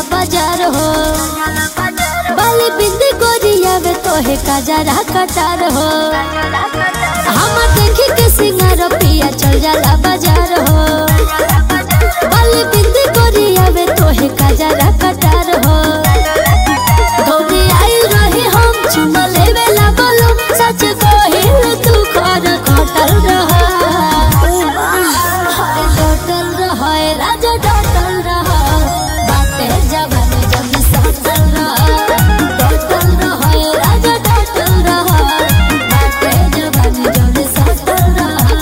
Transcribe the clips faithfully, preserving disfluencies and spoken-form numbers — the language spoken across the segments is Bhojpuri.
बाजार हो बाली बिंदी गोरिया वे तोहे काजरा कटार हो हम देखी के सिंगार पिया चल जाला बाजार हो बाली बिंदी गोरिया वे तोहे काजरा कटार हो गौरी आई रही हम चुमा लेवे ला बोलो सच कहिल तू खर खटल रह हरे डटल रह राजा डटल रह बाटे जवानी जब सटल रह डटल रह राजा डटल रह बाटे जवानी जब सटल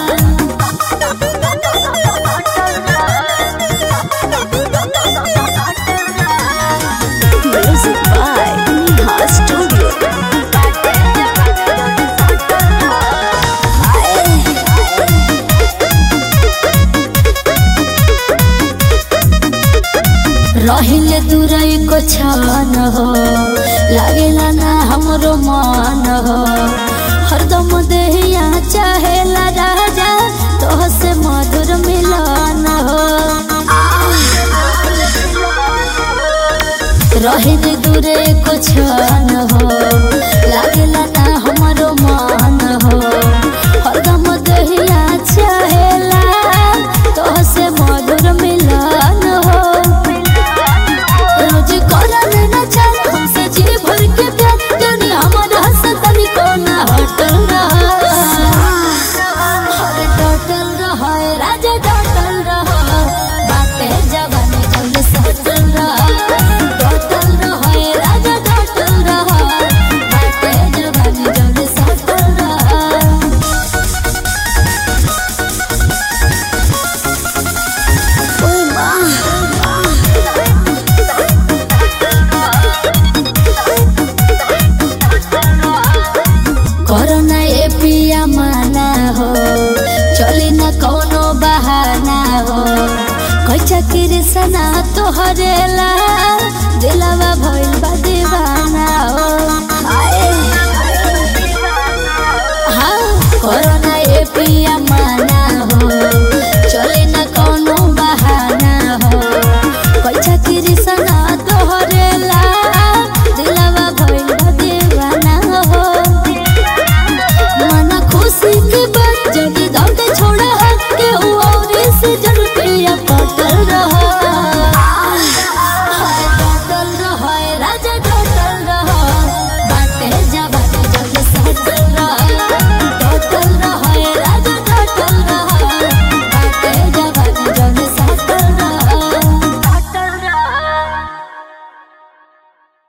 रह म्यूजिक बाय नेहा स्टूडियो रहिले दूरई को छान हो लागेला ना हमरो मान हो हरदम देहिया चाहेला राजा तोह से मधुर मिलन हो रहिले दूरे को छान हो लागेला